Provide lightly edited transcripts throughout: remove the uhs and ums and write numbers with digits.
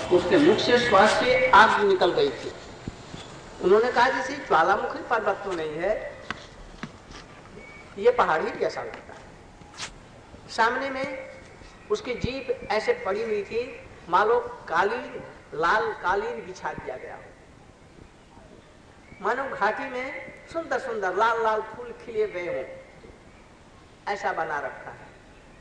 उसके मुख से श्वास से आग निकल गई थी। उन्होंने कहा जैसे ज्वालामुखी पर्वत तो नहीं है, ये पहाड़ी जैसा लगता है। सामने में उसकी जीभ ऐसे पड़ी हुई थी मानो कालीन, लाल कालीन बिछा दिया गया हो। मानो घाटी में सुंदर सुंदर लाल लाल फूल खिले हुए हों, ऐसा बना रखा है।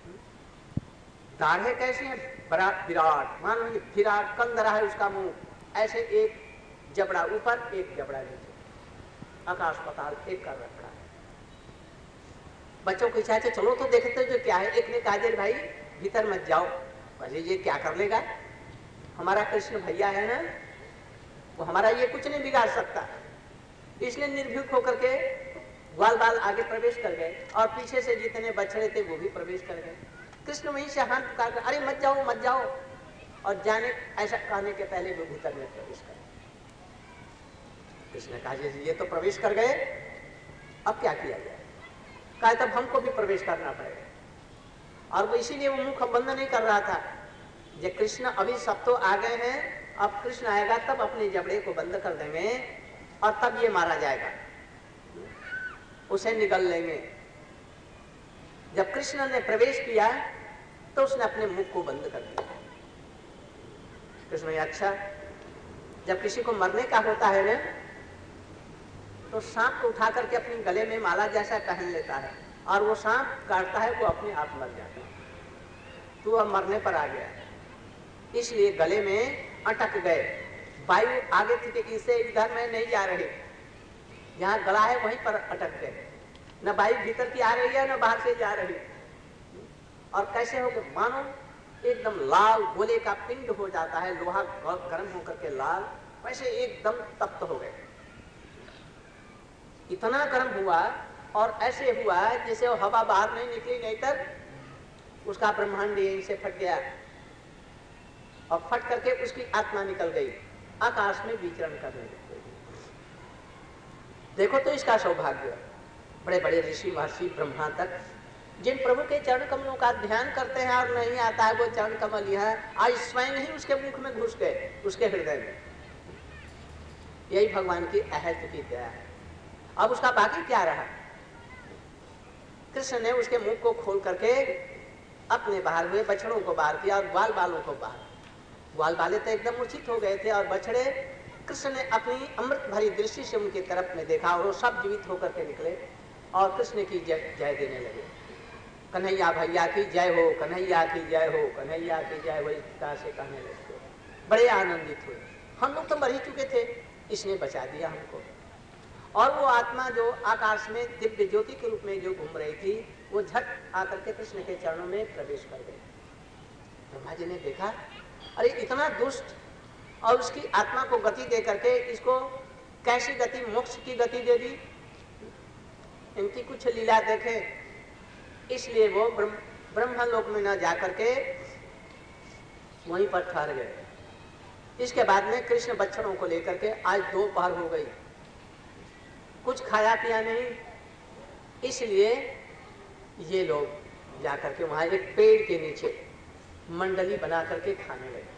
दाढ़े कैसे हैं, विराट, मानो विराट कंद रहा है उसका मुंह, ऐसे एक जबड़ा ऊपर एक जबड़ा नीचे, आकाश पाताल एक कर रखा है। बच्चों को इच्छा है चलो तो देखते जो क्या है। एक ने कहा भाई भीतर मत जाओ, अरे ये क्या कर लेगा, हमारा कृष्ण भैया है ना, वो हमारा ये कुछ नहीं बिगाड़ सकता। इसलिए निर्भीक होकर के ग्वाल बाल आगे प्रवेश कर गए और पीछे से जितने बछड़े थे वो भी प्रवेश कर गए। कृष्ण वहीं से हाथ पुकार कर अरे मत जाओ मत जाओ, और जाने ऐसा कहने के पहले वो भीतर में प्रवेश कर। कृष्ण ने कहा ये तो प्रवेश कर गए, अब क्या किया जाए। कहा तब हमको भी प्रवेश करना पड़ेगा। और वो इसीलिए वो मुख बंद नहीं कर रहा था। जब कृष्ण अभी सब तो आ गए हैं, अब कृष्ण आएगा तब अपने जबड़े को बंद कर देंगे और तब ये मारा जाएगा, उसे निगल लेंगे। जब कृष्ण ने प्रवेश किया तो उसने अपने मुख को बंद कर दिया। कृष्ण अच्छा, जब किसी को मरने का होता है ना, तो सांप को उठा करके अपने गले में माला जैसा पहन लेता है और वो सांप काटता है, वो अपने आप मर जाता है। तू अब मरने पर आ गया, इसलिए गले में अटक गए। वायु आगे थी, इसे इधर में नहीं जा रही, जहाँ गला है वहीं पर अटक गए। न वायु भीतर की आ रही है न बाहर से जा रही। और कैसे हो गए, मानो एकदम लाल गोले का पिंड हो जाता है, लोहा गर्म होकर के लाल, वैसे एकदम तप्त हो गए। इतना गर्म हुआ और ऐसे हुआ जैसे हवा बाहर नहीं निकली, नहीं तक उसका ब्रह्मांड यहीं से फट गया और फट करके उसकी आत्मा निकल गई, आकाश में विचरण करने लगी। देखो तो इसका सौभाग्य, बड़े बड़े ऋषि महर्षि ब्रह्मा तक जिन प्रभु के चरण कमलों का ध्यान करते हैं और नहीं आता है वो चरण कमल यह आज स्वयं ही उसके मुख में घुस गए, उसके हृदय में। यही भगवान की अहत की दया है। अब उसका बाकी क्या रहा, कृष्ण ने उसके मुख को खोल करके अपने बाहर हुए बछड़ों को बाहर किया और ग्वाल बालों को बाहर। ग्वाल बाले तो एकदम मूर्छित हो गए थे और बछड़े, कृष्ण ने अपनी अमृत भरी दृष्टि से उनकी तरफ में देखा और वो सब जीवित होकर के निकले और कृष्ण की जय देने लगे। कन्हैया भैया की जय हो, कन्हैया की जय हो, कन्हैया की जय हो, इस प्रकार से कहने लगे। बड़े आनंदित हुए, हम लोग तो मर ही चुके थे, इसने बचा दिया हमको। और वो आत्मा जो आकाश में दिव्य ज्योति के रूप में जो घूम रही थी, वो झट आकर के कृष्ण के चरणों में प्रवेश कर गई। ब्रह्मा जी ने देखा अरे इतना दुष्ट, और उसकी आत्मा को गति दे करके इसको कैसी गति, मोक्ष की गति दे दी। इनकी कुछ लीला देखे, इसलिए वो ब्रह्मलोक में न जाकर के वहीं पर ठहर गए। इसके बाद में कृष्ण बच्चों को लेकर के आज दोपहर हो गई, कुछ खाया पिया नहीं, इसलिए ये लोग जाकर के वहां एक पेड़ के नीचे मंडली बना करके खाने लगे।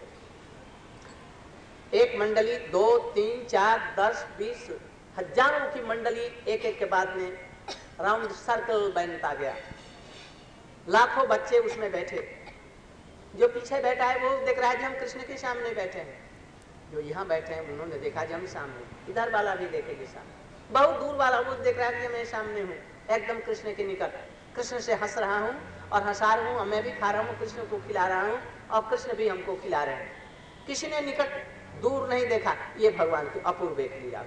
एक मंडली, 2, 3, 4, 10, 20 हजारों की मंडली एक एक के बाद में राउंड सर्कल बनता गया। लाखों बच्चे उसमें बैठे। जो पीछे बैठा है वो देख रहा है कि हम कृष्ण के सामने बैठे हैं, जो यहाँ बैठे हैं उन्होंने देखा कि हम सामने, इधर वाला भी देखेगी सामने, बहुत दूर वाला वो देख रहा है कि मैं सामने हूँ, एकदम कृष्ण के निकट, कृष्ण से हंस रहा हूँ और हंसा रहा हूँ, मैं भी खा रहा हूँ, कृष्ण को खिला रहा हूँ और कृष्ण भी हमको खिला रहे हैं। किसी ने निकट दूर नहीं देखा। ये भगवान की अपूर्व लीला।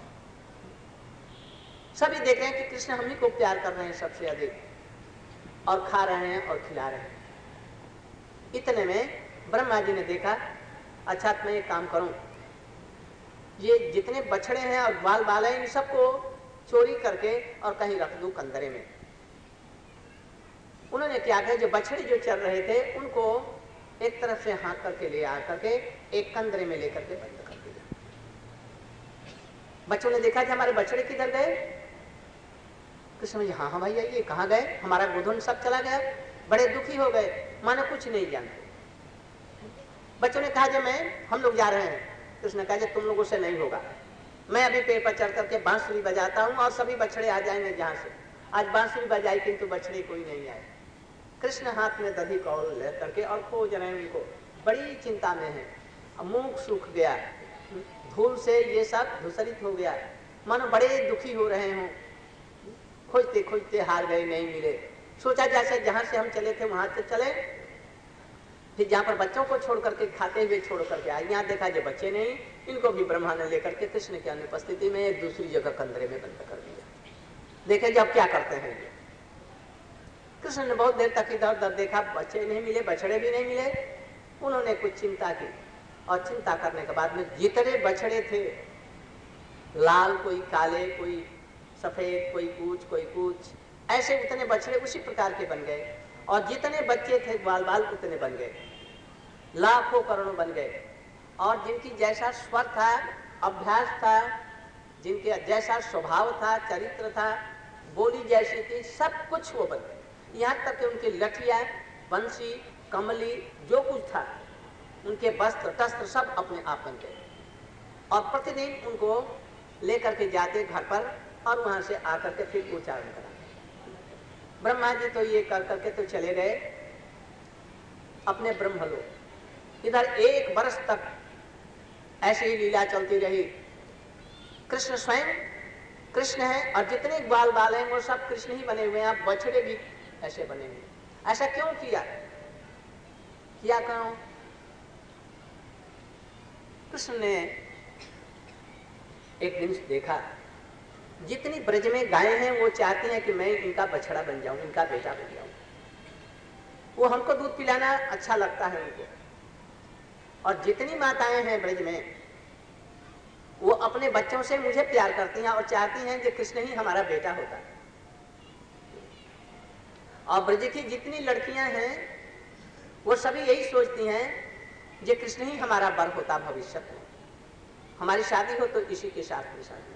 सभी देख रहे हैं कि कृष्ण हम ही को प्यार कर रहे हैं सबसे अधिक, और खा रहे हैं और खिला रहे हैं। इतने में ब्रह्मा जी ने देखा, अच्छा मैं एक काम करूं, ये जितने बछड़े हैं और ग्वाल बाल हैं इन सबको चोरी करके और कहीं रख दूं कंदरे में। उन्होंने क्या किया, जो बछड़े जो चल रहे थे उनको एक तरफ से हाँक करके ले आकर के एक कंदरे में लेकर के बंद कर दिया। बच्चों ने देखा कि हमारे बछड़े किधर गए। कृष्ण जी हाँ भैया ये कहाँ गए, हमारा गोधन सब चला गया। बड़े दुखी हो गए, मानो कुछ नहीं जानते। बच्चों ने कहा जब हम लोग जा रहे हैं, कृष्ण ने कहा जब तुम लोगों से नहीं होगा, मैं अभी पेड़ पर चढ़ करके बांसुरी बजाता हूँ और सभी बछड़े आ जाएंगे जहाँ से। आज बांसुरी बजाई किंतु बछड़े कोई नहीं आए। कृष्ण हाथ में दधी कौल ले करके और खोज रहे हैं उनको, बड़ी चिंता में है। मुख सूख गया, धूल से ये सब धूसरित हो गया, मानो बड़े दुखी हो रहे हों। खोजते खोजते हार गए, नहीं मिले। सोचा जैसे जहाँ से हम चले थे वहां से चले, फिर जहाँ पर बच्चों को छोड़ करके खाते हुए छोड़ करके आए, यहाँ देखा जो बच्चे नहीं, इनको भी ब्रह्मा ने लेकर के कृष्ण की अनुपस्थिति में दूसरी जगह कंदरे में बंद कर दिया। देखे जब क्या करते हैं ये। कृष्ण ने बहुत देर तक इधर उधर देखा, बच्चे नहीं मिले, बछड़े भी नहीं मिले। उन्होंने कुछ चिंता की और चिंता करने के बाद में जितने बछड़े थे, लाल कोई काले, कोई सफेद, कोई कुछ ऐसे उतने बछड़े उसी प्रकार के बन गए। और जितने बच्चे थे बाल बाल उतने बन गए, लाखों करोड़ों बन गए। और जिनकी जैसा स्वर था, अभ्यास था, जिनके जैसा स्वभाव था, चरित्र था, बोली जैसी थी, सब कुछ वो बन गए। यहाँ तक कि उनकी लठिया, बंसी, कमली, जो कुछ था, उनके वस्त्र टस्त्र सब अपने आप बन गए। और प्रतिदिन उनको लेकर के जाते घर पर और वहां से आकर के फिर उच्चारण करा। ब्रह्मा जी तो ये कर करके तो चले गए अपने ब्रह्मलोक। इधर 1 वर्ष तक ऐसी ही लीला चलती रही। कृष्ण स्वयं कृष्ण है और जितने बाल बाल हैं वो सब कृष्ण ही बने हुए हैं। बछड़े भी ऐसे बने हुए। ऐसा क्यों किया क्यों? कृष्ण ने एक दिन देखा जितनी ब्रज में गायें हैं वो चाहती हैं कि मैं इनका बछड़ा बन जाऊं, इनका बेटा बन जाऊं। वो हमको दूध पिलाना अच्छा लगता है उनको। और जितनी माताएं हैं ब्रज में वो अपने बच्चों से मुझे प्यार करती हैं और चाहती हैं कि कृष्ण ही हमारा बेटा होता है। और ब्रज की जितनी लड़कियां हैं वो सभी यही सोचती हैं कि कृष्ण ही हमारा वर होता भविष्य में, हमारी शादी हो तो इसी के साथ में शादी।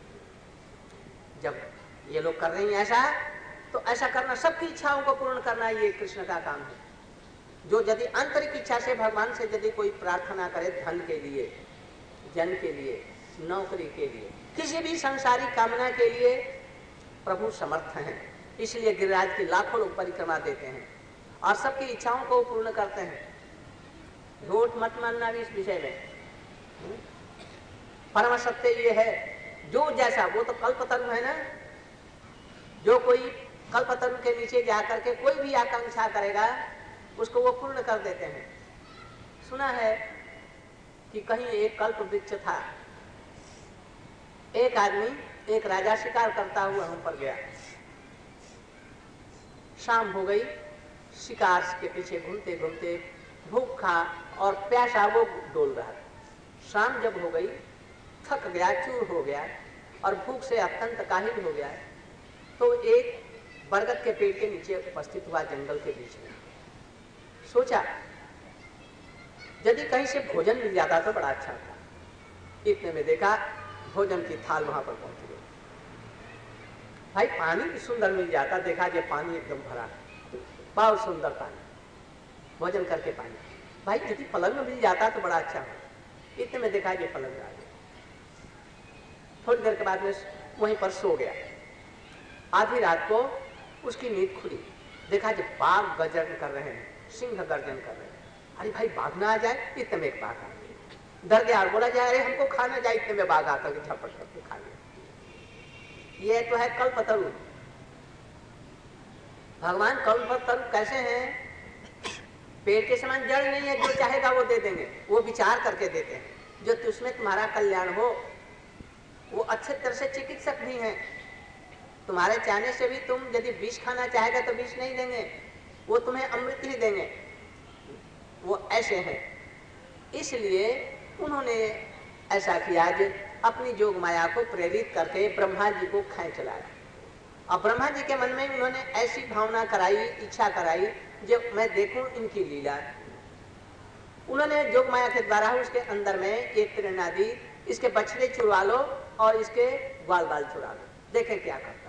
जब ये लोग कर रही हैं ऐसा, तो ऐसा करना, सबकी इच्छाओं को पूर्ण करना ये कृष्ण का काम है। जो यदि आंतरिक इच्छा से भगवान से यदि कोई प्रार्थना करे धन के लिए, जन के लिए, नौकरी के लिए, किसी भी संसारिक कामना के लिए प्रभु समर्थ हैं। इसलिए गिरिराज की लाखों लोग परिक्रमा देते हैं और सबकी इच्छाओं को पूर्ण करते हैं। झूठ मत मानना भी इस विषय में। परम सत्य ये है, जो जैसा, वो तो कल्पतरु है ना, जो कोई कल्पतरु के नीचे जाकर के कोई भी आकांक्षा करेगा उसको वो पूर्ण कर देते हैं। सुना है कि कहीं एक कल्प वृक्ष था, एक आदमी, एक राजा शिकार करता हुआ वहां पर गया। शाम हो गई, शिकार के पीछे घूमते घूमते भूखा और प्यासा वो डोल रहा था। शाम जब हो गई, थक गया, चूर हो गया और भूख से अत्यंत काहिल हो गया, तो एक बरगद के पेड़ के नीचे उपस्थित हुआ जंगल के बीच में। सोचा यदि कहीं से भोजन मिल जाता तो बड़ा अच्छा था। इतने में देखा भोजन की थाल वहां पर पहुंच गई। भाई पानी भी सुंदर मिल जाता, देखा कि पानी एकदम भरा, बहुत सुंदर पानी, भोजन करके पानी। भाई यदि पलंग मिल जाता तो बड़ा अच्छा हो। इतने में देखा कि पलंग आ गया। थोड़ी देर के बाद में वहीं पर सो गया। आधी रात को उसकी नींद खुली, देखा कि बाघ गर्जन कर रहे हैं, सिंह गर्जन कर रहे हैं। अरे भाई बाघ ना आ जाए। इतने में एक बाघ आ गया, डर गया और बोला जाए अरे हमको खाना जाए। इतने में बाघ आकर के झपट करके खा लिया। ये तो है कल्पतरु। भगवान कल्पतरु कैसे हैं? पेड़ के समान जड़ नहीं है, जो चाहेगा वो दे देंगे। वो विचार करके देते हैं जो उसमें तुम्हारा कल्याण हो। वो अच्छे तरह से चिकित्सक भी हैं। तुम्हारे चाहने से भी तुम यदि विष खाना चाहेगा तो विष नहीं देंगे, वो तुम्हें अमृत ही देंगे। वो ऐसे हैं। इसलिए उन्होंने ऐसा किया कि अपनी जोग माया को प्रेरित करके ब्रह्मा जी को खींच लाया। और ब्रह्मा जी के मन में उन्होंने ऐसी भावना कराई, इच्छा कराई, जो मैं देखूं इनकी लीला। उन्होंने जोग माया के द्वारा उसके अंदर में एक प्रेरणा दी, इसके बछड़े छुड़वा लो और इसके ग्वाल बाल छुड़ा लो, देखें क्या करता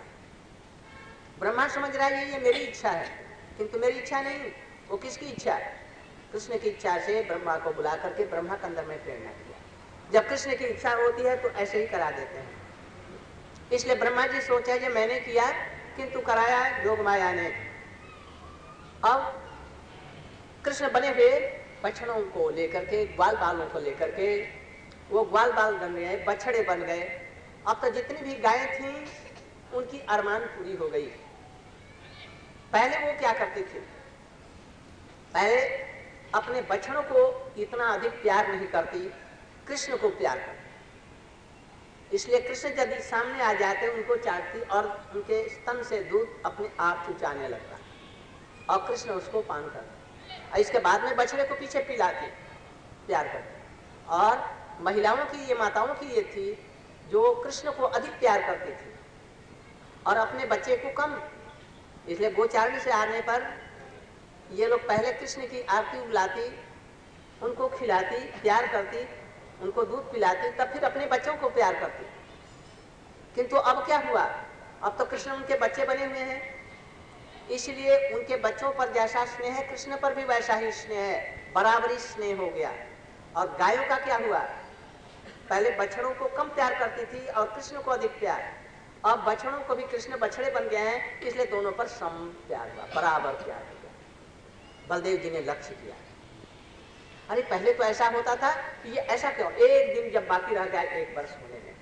है। ब्रह्मा समझ रहा है ये मेरी इच्छा है, किंतु मेरी इच्छा नहीं, वो किसकी इच्छा है? कृष्ण की इच्छा से ब्रह्मा को बुला करके ब्रह्मा के अंदर में प्रेरणा किया। जब कृष्ण की इच्छा होती है तो ऐसे ही करा देते हैं। इसलिए ब्रह्मा जी सोचे कि मैंने किया किंतु कराया जोग माया ने। अब कृष्ण बने हुए बछड़ों को लेकर के, ग्वाल बालों को लेकर के, वो ग्वाल बाल बन गए, बछड़े बन गए। अब तो जितनी भी गायें थी उनकी अरमान पूरी हो गई। पहले वो क्या करते थे, पहले अपने बछड़ों को इतना अधिक प्यार नहीं करती, कृष्ण को प्यार करती। इसलिए कृष्ण यदि सामने आ जाते उनको चाटती और उनके स्तन से दूध अपने आप चुचाने लगता और कृष्ण उसको पान करते। इसके बाद में बछड़े को पीछे पिलाते, प्यार करते। और महिलाओं की, ये माताओं की ये थी जो कृष्ण को अधिक प्यार करती थी और अपने बच्चे को कम। इसलिए गोचारण से आने पर ये लोग पहले कृष्ण की आरती उगलाती, उनको खिलाती, प्यार करती, उनको दूध पिलाती, तब फिर अपने बच्चों को प्यार करती। किंतु अब क्या हुआ, अब तो कृष्ण उनके बच्चे बने हुए हैं, इसलिए उनके बच्चों पर जैसा स्नेह है कृष्ण पर भी वैसा ही स्नेह है, बराबरी स्नेह हो गया। और गायों का क्या हुआ, पहले बछड़ों को कम प्यार करती थी और कृष्ण को अधिक प्यार। अब बछड़ों को भी कृष्ण बछड़े बन गए हैं, इसलिए दोनों पर सम प्यार हुआ, बराबर प्यार हो गया। बलदेव जी ने लक्ष्य किया, अरे पहले तो ऐसा होता था कि ये ऐसा क्यों, एक दिन जब बाकी रह गया 1 वर्ष होने में।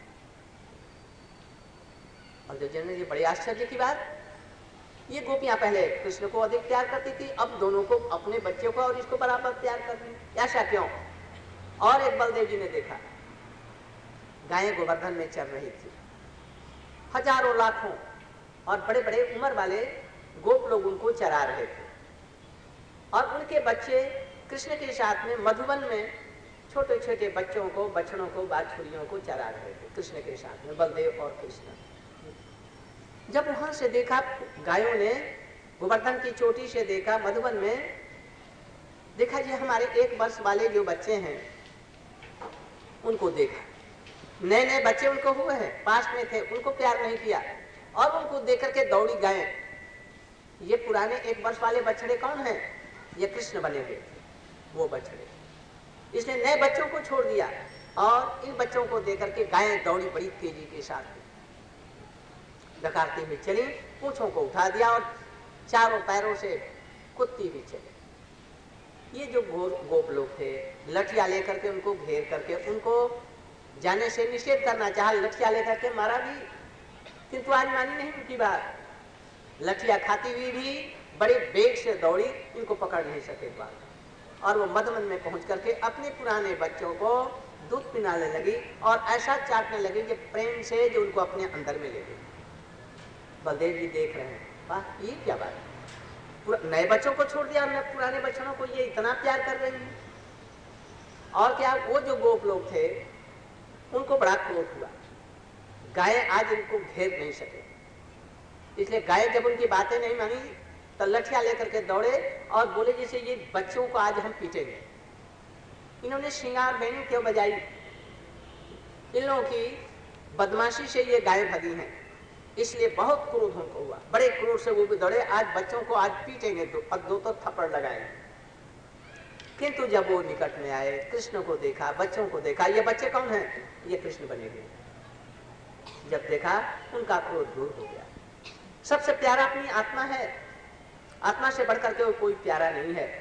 बलदेव जी ने, ये बड़ी आश्चर्य की बात, ये गोपियां पहले कृष्ण को अधिक प्यार करती थी, अब दोनों को, अपने बच्चे को और इसको बराबर प्यार कर रही, ऐसा क्यों। और एक बलदेव जी ने देखा, गायें गोवर्धन में चल रही थी, हजारों लाखों और बड़े बड़े उम्र वाले गोप लोग उनको चरा रहे थे और उनके बच्चे कृष्ण के साथ में मधुवन में छोटे छोटे बच्चों को, बछड़ों को, बाछुरियों को चरा रहे थे कृष्ण के साथ में, बलदेव और कृष्ण। जब वहां से देखा, गायों ने गोवर्धन की चोटी से देखा, मधुवन में देखा, ये हमारे 1 वर्ष वाले जो बच्चे हैं उनको देखा, नए नए बच्चे उनको हुए हैं, पास में थे, उनको प्यार नहीं किया और उनको देख करके दौड़ी गायें। ये पुराने 1 वर्ष वाले बछड़े कौन हैं, ये कृष्ण बने हुए थे वो बछड़े। इसने नए बच्चों को छोड़ दिया और इन बच्चों को देख करके गायें दौड़ी बड़ी तेजी के साथ, डकारती हुई चली, पूंछों को उठा दिया और चारों पैरों से कुत्ती हुई चली। ये जो गोप लोग थे, लठिया लेकर के उनको घेर करके उनको जाने से निषेध करना चाहा, लठिया लेकर के मारा भी, किंतु आज मानी नहीं उनकी बात। लठिया खाती हुई भी बड़े वेग से दौड़ी, इनको पकड़ नहीं सके बात। और वो मधुवन में पहुंच करके अपने पुराने बच्चों को दूध पिलाने लगी और ऐसा चाटने लगी कि प्रेम से जो उनको अपने अंदर में ले गई। बलदेव जी देख रहे हैं, वाह ये क्या बात है, नए बच्चों को छोड़ दिया और पुराने बच्चों को ये इतना प्यार कर रही है। और क्या, वो जो गोप लोग थे उनको बड़ा क्रोध हुआ, गायें आज इनको घेर नहीं सके, इसलिए गाय जब उनकी बातें नहीं मानी तो लठिया लेकर के दौड़े और बोले जैसे ये बच्चों को आज हम पीटेंगे। इन्होंने श्रृंगार बेनी क्यों बजाई, इन लोगों की बदमाशी से ये गाय भगी हैं, इसलिए बहुत क्रोध उनको हुआ, बड़े क्रोध से वो भी दौड़े, आज बच्चों को आज पीटेंगे और 2 तो थप्पड़ लगाएंगे। किंतु जब वो निकट में आए, कृष्ण को देखा, बच्चों को देखा, ये बच्चे कौन हैं, ये कृष्ण बने हुए। जब देखा उनका क्रोध दूर हो गया। सबसे प्यारा अपनी आत्मा है, आत्मा से बढ़कर के कोई प्यारा नहीं है।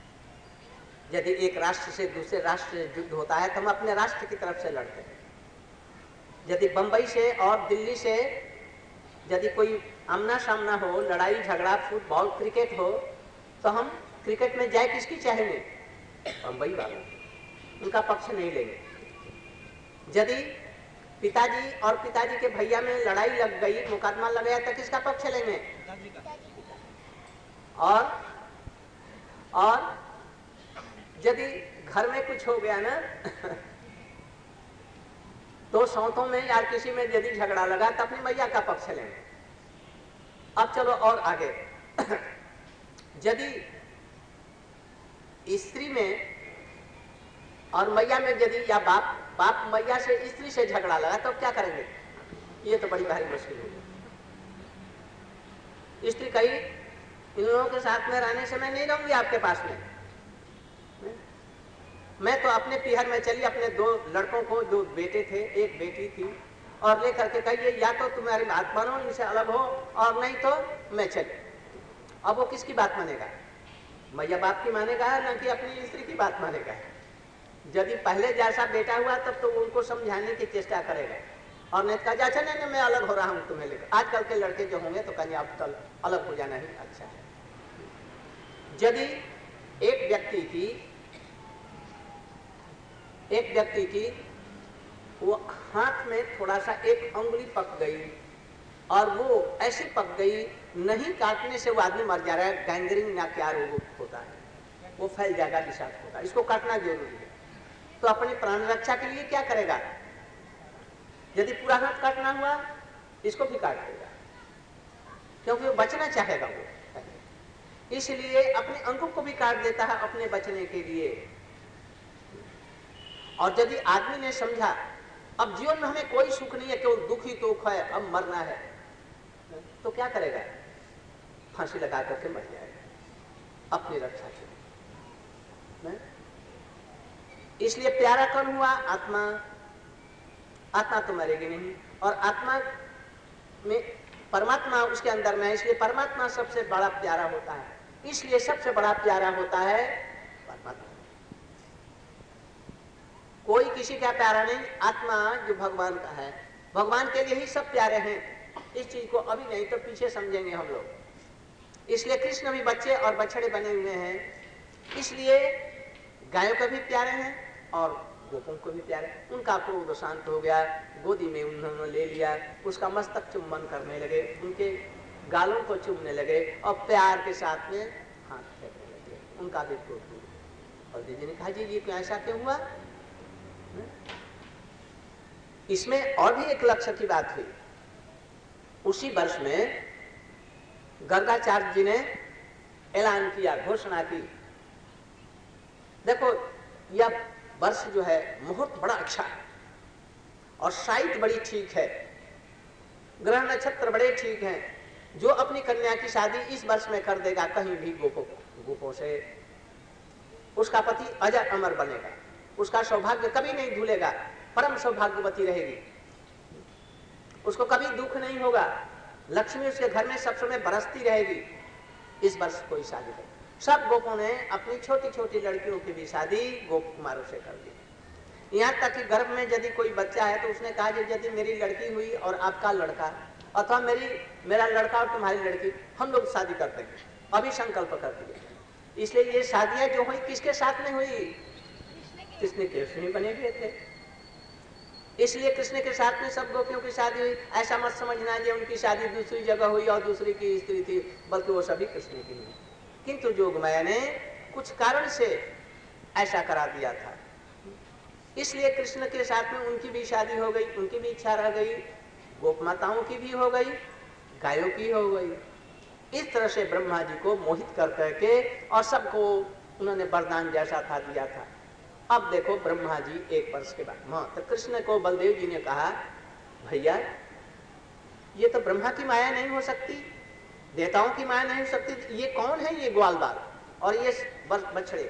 यदि एक राष्ट्र से दूसरे राष्ट्र से युद्ध होता है तो हम अपने राष्ट्र की तरफ से लड़ते हैं। यदि बंबई से और दिल्ली से यदि कोई आमना सामना हो, लड़ाई झगड़ा, फुटबॉल, क्रिकेट हो, तो हम क्रिकेट में जाए किसकी चाहेंगे, बंबई वालों, उनका पक्ष नहीं लेंगे। यदि पिताजी और पिताजी के भैया में लड़ाई लग गई, मुकदमा लग गया, तो किसका पक्ष लेंगे, और यदि घर में कुछ हो गया ना तो सौतों में या किसी में यदि झगड़ा लगा तो अपनी मैया का पक्ष लेंगे। अब चलो और आगे यदि स्त्री में और मैया में यदि या बाप मैया से स्त्री से झगड़ा लगा तो क्या करेंगे, ये तो बड़ी भारी मुश्किल होगी। स्त्री कही इन लोगों के साथ में रहने से मैं नहीं रहूंगी आपके पास में, मैं तो अपने पीहर में चली, अपने 2 लड़कों को, 2 बेटे थे, 1 बेटी थी, और लेकर के कहिए या तो तुम्हारी बात मानो, इनसे अलग हो, और नहीं तो मैं चली। अब वो किसकी बात मानेगा? मैया बाप की मानेगा ना कि अपनी स्त्री की बात मानेगा? यदि पहले जैसा बेटा हुआ तब तो उनको समझाने की चेष्टा करेगा, और नहीं कहा अच्छा नहीं मैं अलग हो रहा हूं तुम्हें लेकर। आजकल के लड़के जो होंगे तो कहेंगे अब कल अलग हो जाना ही अच्छा है। यदि एक व्यक्ति की वो हाथ में थोड़ा सा एक अंगुली पक गई, और वो ऐसी पक गई, नहीं काटने से वो आदमी मर जा रहा है, गैंग्रीन या क्या रोग होता है, वो फैल जाएगा, विषाक्त होगा, इसको काटना जरूरी है। तो अपनी प्राण रक्षा के लिए क्या करेगा? यदि पूरा हाथ काटना हुआ, इसको भी काट देगा, क्योंकि वो बचना चाहेगा वो, इसलिए अपने अंगों को भी काट देता है अपने बचने के लिए। और यदि आदमी ने समझा अब जीवन में हमें कोई सुख नहीं है, केवल दुख ही दुख है, अब मरना है, तो क्या करेगा? फांसी लगा करके मर जाएगा अपनी रक्षा के लिए। इसलिए प्यारा कौन हुआ? आत्मा। आत्मा तो मरेगी नहीं, और आत्मा में परमात्मा उसके अंदर में है, इसलिए परमात्मा सबसे बड़ा प्यारा होता है। इसलिए सबसे बड़ा प्यारा होता है परमात्मा। कोई किसी का प्यारा नहीं, आत्मा जो भगवान का है, भगवान के लिए ही सब प्यारे हैं। इस चीज को अभी नहीं तो पीछे समझेंगे हम लोग। इसलिए कृष्ण भी बच्चे और बछड़े बने हुए हैं, इसलिए गायों का भी प्यारे हैं और गोपों को भी प्यारे। उनका क्रोध शांत हो गया, गोदी में उन्होंने ले लिया, उसका मस्तक चुम्बन करने लगे, उनके गालों को चूमने लगे और प्यार के साथ में हाथ फेंकने लगे, उनका भी क्रोध हुआ। और दीदी ने कहा जी ये ऐसा क्यों हुआ? इसमें और भी एक लक्ष्य की बात हुई। उसी वर्ष में गर्गाचार्य जी ने ऐलान किया, घोषणा की, देखो यह वर्ष जो है मुहूर्त बड़ा अच्छा है और साइट बड़ी ठीक है, ग्रह नक्षत्र बड़े ठीक हैं। जो अपनी कन्या की शादी इस वर्ष में कर देगा कहीं भी गोपों से, उसका पति अजर अमर बनेगा, उसका सौभाग्य कभी नहीं भूलेगा, परम सौभाग्यवती रहेगी, उसको कभी दुख नहीं होगा, लक्ष्मी उसके घर में सब समय बरसती रहेगी। इस वर्ष कोई शादी है। सब गोपों ने अपनी छोटी छोटी लड़कियों की भी शादी गोप कुमारों से कर दी। यहाँ तक कि गर्भ में यदि कोई बच्चा है तो उसने कहा यदि मेरी लड़की हुई और आपका लड़का, अथवा मेरा लड़का और तुम्हारी लड़की, हम लोग शादी कर देंगे, अभी संकल्प कर दिया। इसलिए ये शादियां जो हुई किसके साथ में हुई? कृष्ण के कृष्ण बने हुए थे, इसलिए कृष्ण के साथ में सब गोपियों की शादी हुई। ऐसा मत समझना ये उनकी शादी दूसरी जगह हुई और दूसरी की स्त्री थी, बल्कि वो सभी कृष्ण की हुई। किंतु जोगमाया ने कुछ कारण से ऐसा करा दिया था, इसलिए कृष्ण के साथ में उनकी भी शादी हो गई, उनकी भी इच्छा रह गई, गोप माताओं की भी हो गई, गायों की हो गई। इस तरह से ब्रह्मा जी को मोहित कर करके और सबको उन्होंने वरदान जैसा था दिया था। अब देखो ब्रह्मा जी 1 वर्ष के बाद, तो कृष्ण को बलदेव जी ने कहा भैया ये तो ब्रह्मा की माया नहीं हो सकती, देवताओं की माया नहीं हो सकती, ये कौन है? ये ग्वाल बाल और ये बछड़े।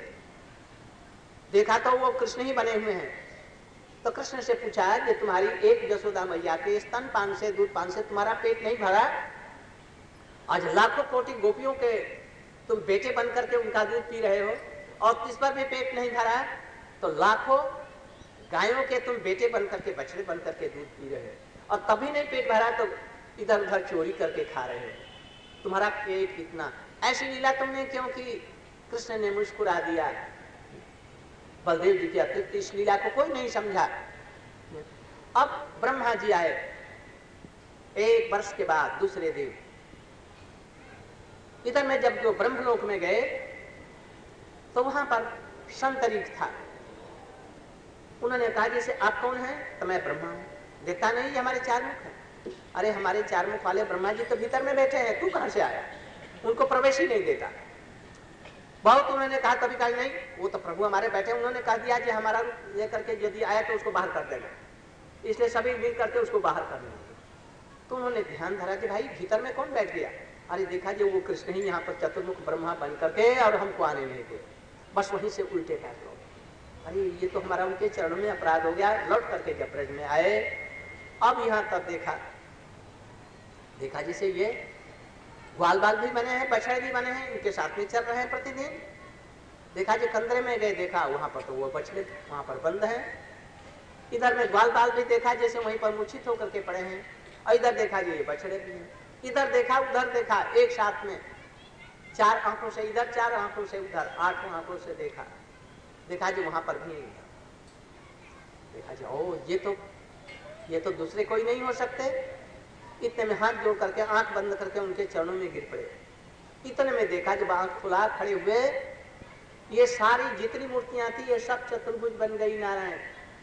देखा तो वो कृष्ण ही बने हुए हैं। तो कृष्ण से पूछा कि तुम्हारी एक यशोदा मैया के स्तन पान से, दूध पान से तुम्हारा पेट नहीं भरा? आज लाखों कोटि गोपियों के तुम बेटे बन करके उनका दूध पी रहे हो और किस पर भी पेट नहीं भरा? तो लाखों गायों के तुम बेटे बन करके, बछड़े बन करके दूध पी रहे हो और तभी नहीं पेट भरा तो इधर उधर चोरी करके खा रहे हो, तुम्हारा पेट कितना? ऐसी लीला तुमने क्यों की? कृष्ण ने मुस्कुरा दिया। बलदेव जी के अतिरिक्त इस लीला को कोई नहीं समझा। अब ब्रह्मा जी आए 1 वर्ष के बाद, दूसरे दिन इधर में जब जो ब्रह्मलोक में गए तो वहां पर संतरिक था। उन्होंने कहा जैसे आप कौन हैं? तो मैं ब्रह्मा हूं। देखता नहीं हमारे 4 मुख हैं। अरे हमारे 4 मुख वाले ब्रह्मा जी तो भीतर में बैठे हैं, तू कहां से आया? उनको प्रवेश ही नहीं देता। बहुत उन्होंने कहा, तभी कहा नहीं वो तो प्रभु हमारे बैठे। उन्होंने कह दिया कि हमारा रूप लेकर के यदि आया तो उसको बाहर कर देना, इसलिए सभी मिल करके उसको बाहर कर देंगे। तो उन्होंने ध्यान धरा कि भाई भीतर में कौन बैठ गया? अरे देखा जो वो कृष्ण ही यहाँ पर चतुर्मुख ब्रह्मा बन करके और हमको आने नहीं दे, बस वहीं से उल्टे पैर लो। अरे ये तो हमारा उनके चरणों में अपराध हो गया। लौट करके जब ब्रज में आए, अब यहाँ तक देखा जैसे ये ग्वाल बाल भी बने हैं, बछड़े भी बने हैं, उनके साथ में चल रहे हैं प्रतिदिन। देखा जो कंदरे में गए, देखा वहां पर तो वो बछड़े वहां पर बंद हैं। इधर में ग्वाल बाल भी देखा जैसे वहीं पर मूर्छित होकर के पड़े हैं, और इधर देखा जो ये बछड़े भी हैं। इधर देखा उधर देखा, एक साथ में 4 आंखों से इधर 4 आंखों से उधर 8 आंखों से देखा जो वहां पर भी नहीं था। देखा जो ओ ये तो दूसरे कोई नहीं हो सकते। इतने में हाथ जोड़ करके आंख बंद करके उनके चरणों में गिर पड़े। इतने में देखा जब आंख खुला खड़े हुए, ये सारी जितनी मूर्तियां थी ये सब चतुर्भुज बन गई नारायण।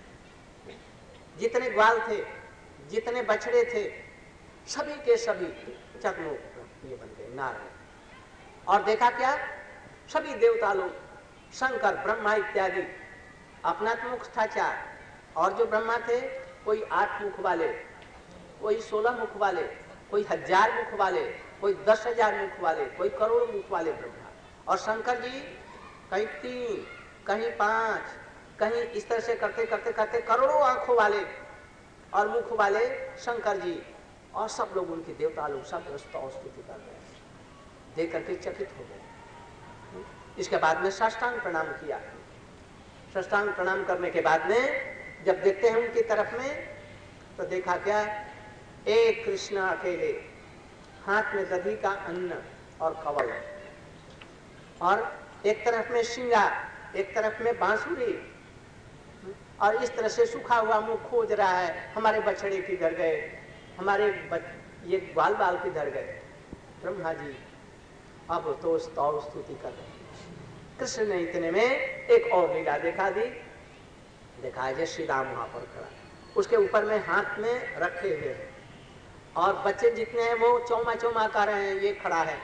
जितने ग्वाल थे, जितने बछड़े थे, सभी के सभी चतुर्मुख ये बन गए नारायण। और देखा क्या, सभी देवता लोग, शंकर ब्रह्मा इत्यादि, अपना तो मुख था 4, और जो ब्रह्मा थे कोई 8 मुख वाले, कोई 16 मुख वाले, कोई 1000 मुख वाले, कोई 10,000 मुख वाले, कोई करोड़ मुख वाले ब्रह्मा। और शंकर जी कहीं 3, कहीं 5, कहीं इस तरह से करते करते करते करोड़ों आंखों वाले और मुख वाले शंकर जी, और सब लोग उनके देवता लोग सब स्तुति कर रहे हैं। देख करके चकित हो गए। इसके बाद में साष्टांग प्रणाम किया। साष्टांग प्रणाम करने के बाद में जब देखते हैं उनकी तरफ में, तो देखा क्या, एक कृष्ण अकेले, हाथ में दधी का अन्न और कवल, और एक तरफ में श्रृंगार, एक तरफ में बांसुरी, और इस तरह से सूखा हुआ मुंह खोज रहा है, हमारे बछड़े किधर गए, हमारे ये ग्वाल बाल किधर गए। ब्रह्मा जी अब तो स्तुति कर रहे हैं। कृष्ण ने इतने में एक और लीला देखा दी। देखा है श्री राम वहां पर खड़ा, उसके ऊपर में हाथ में रखे हुए हैं, और बच्चे जितने हैं वो चौमा चौमा कर रहे हैं, ये खड़ा है,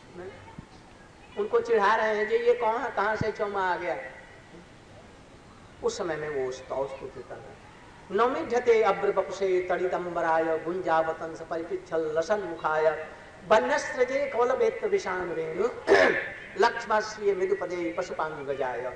उनको चिढ़ा रहे हैं जी ये कौन है, कहां से चौमा आ गया। उस समय में वो स्तुति कर रहे हैं। नौमी झते अब्र बपुषे तड़िदंबराय गुंजावतंस परिपिच्छल लसन मुखाय वन्यस्रजे कवलवेत्र विषाण रेणु लक्ष्मश्री मृदुपदे पशुपांग गजाय।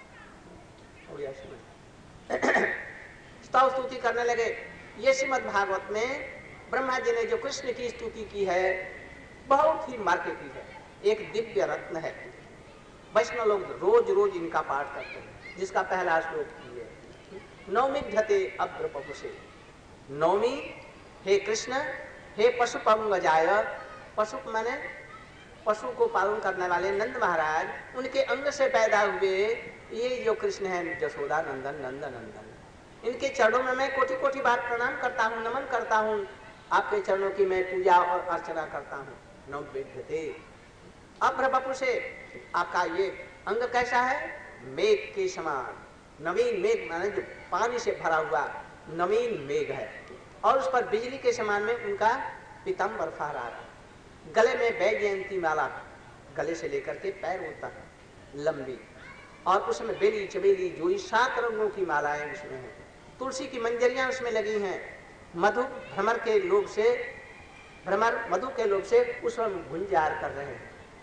स्तुति करने लगे। ये श्रीमद् भागवत में ब्रह्मा जी ने जो कृष्ण की स्तुति की है बहुत ही मार्के की है, एक दिव्य रत्न है। वैष्णव लोग रोज रोज इनका पाठ करते हैं, जिसका पहला श्लोक है नौमी झते अब्र पपुषे। नौमी हे कृष्ण, हे पशुपंग गजाय, पशु माने पशु को पालन करने वाले नंद महाराज, उनके अंग से पैदा हुए ये जो कृष्ण है यशोदा नंदन नंद नंदन, इनके चरणों में मैं कोटि कोटि बार प्रणाम करता हूँ, नमन करता हूँ। आपके चरणों की मैं पूजा और अर्चना करता हूँ। नौमिध्यते अभ्र बपुषे, आपका ये अंग कैसा है, मेघ के समान। नवीन मेघ माने जो पानी से भरा हुआ नवीन मेघ है, और उस पर बिजली के समान में उनका पीताम्बर फहरा रहा। गले में वैजयंती माला, गले से लेकर के पैरों तक लंबी, और उसमें बेली चबेली जोड़ी 7 रंगों की मालाएं उसमें हैं। तुलसी की मंजरियां उसमें लगी हैं। मधु भ्रमर के लोग से, भ्रमर मधु के लोग से उसमें गुंजार कर रहे हैं।